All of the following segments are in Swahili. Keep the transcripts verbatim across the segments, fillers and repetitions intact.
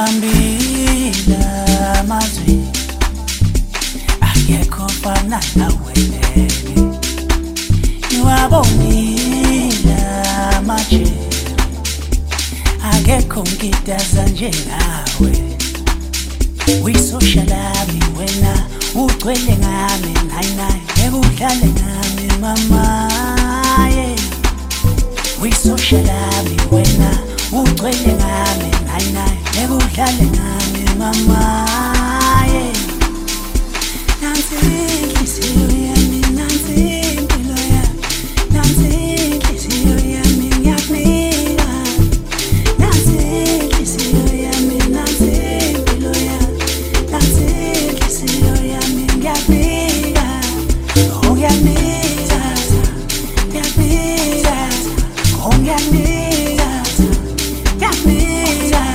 Ngihambile amazwi akekho fana nawe Ngiwabonile amaje akekho ngitaza njengawe Wisoshalami wena ugcwele ngami nayi nayi ekudlale ngami mama yeah Wisoshalami wena ugcwele ngami nayi nayi ekudlale ngami mama yeah Nansi inhliziyo yami nansi impilo yami nansi inhliziyo yami ngiyakunika nansi inhliziyo yami nansi impilo yami nansi inhliziyo yami ngiyakunika oh ngiyakunika ngiyakunika oh ngiyakunika ngiyakunika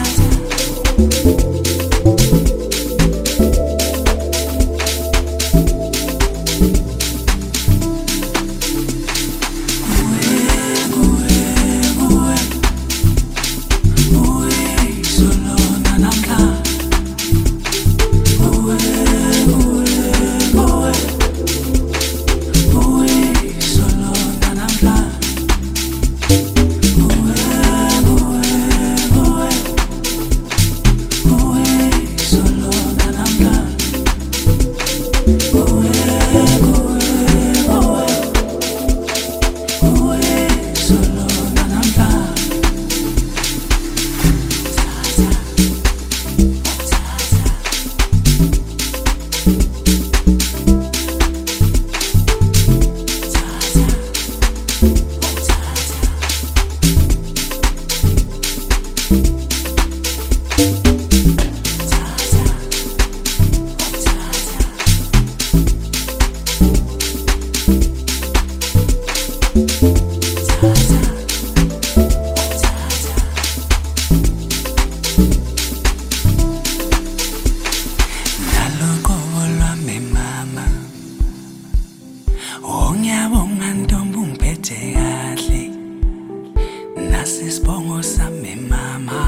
Ngiyabonga ntombi ungiphethe kahle nasisibongo sami mama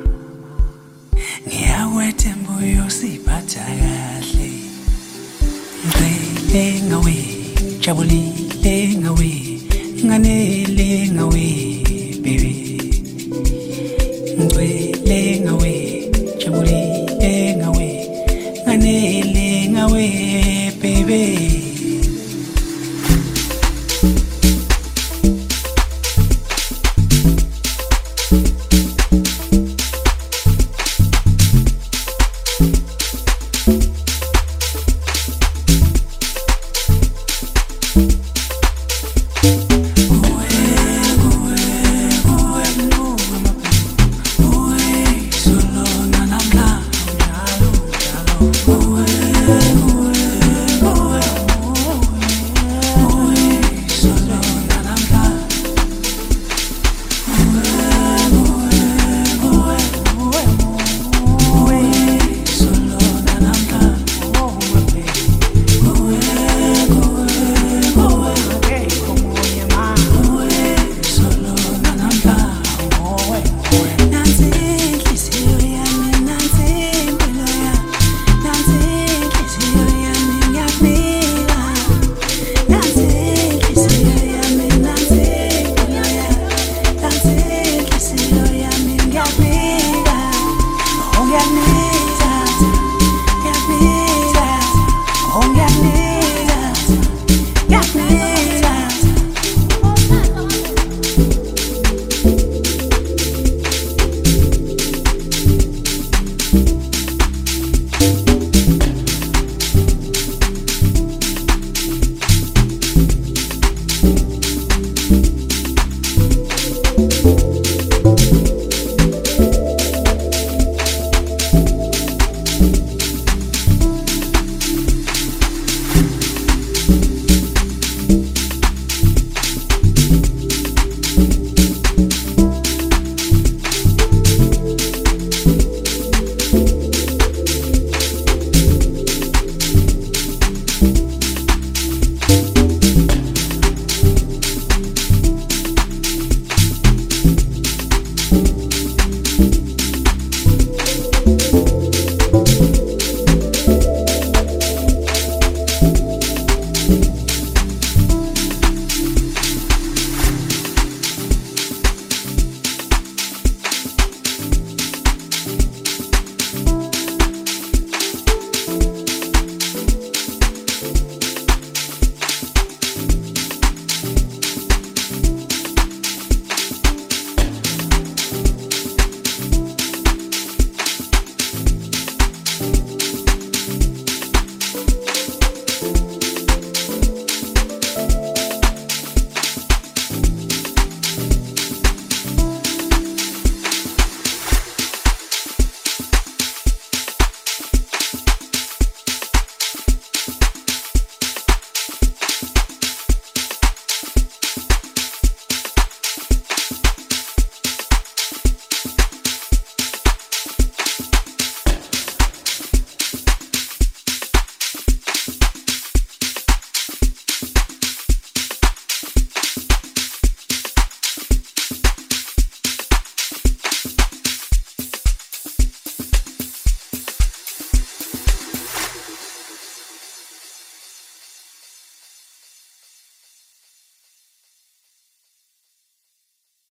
Ngiyakwethemba uyosiphatha kahle Ngcwele ngawe jabulile ngawe nganele ngawe baby Ngcwele ngawe jabulile ngawe nganele ngawe baby